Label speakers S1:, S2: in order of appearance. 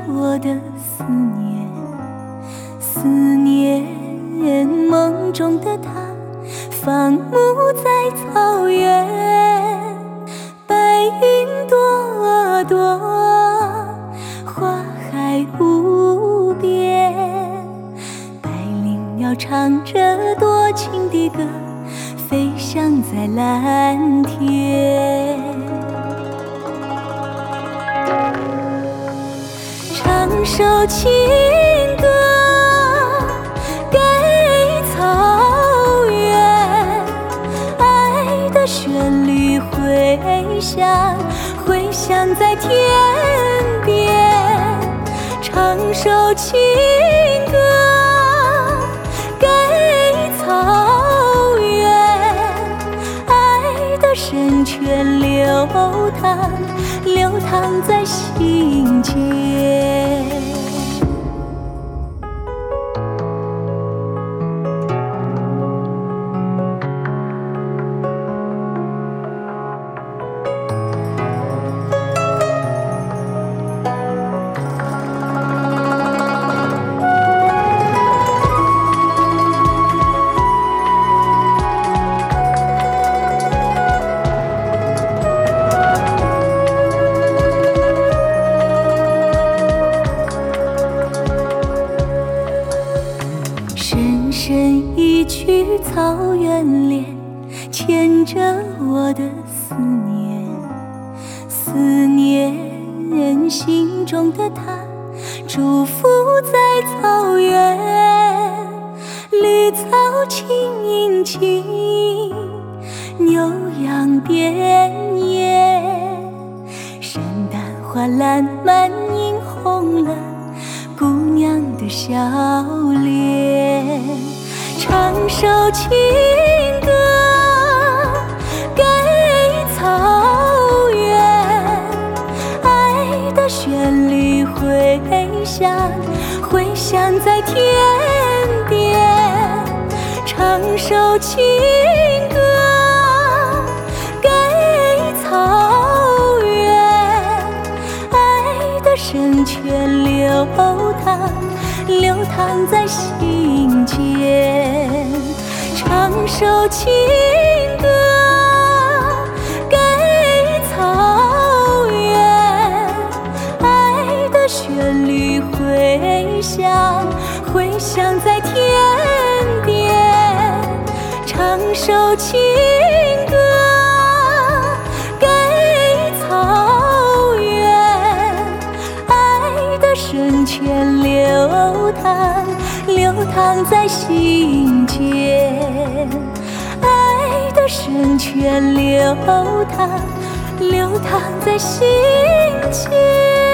S1: 我的思念，思念梦中的他，放牧在草原，白云朵朵，花海无边，百灵鸟唱着多情的歌，飞翔在蓝天。唱首情歌给草原，爱的旋律回响在天边。唱首情歌给草原，爱的深泉流淌在心间。深深一曲草原恋，牵着我的思念，思念心中的他，祝福在草原。绿草青青，牛羊遍野，山丹花烂漫映红了姑娘的笑脸。唱首情歌给草原，爱的旋律回响在天边。唱首情歌给草原，爱的深泉流淌在心间。唱首情歌给草原，爱的旋律回响在天边。唱首情歌给草原，爱的深泉流淌在心间，爱的深泉流淌在心间。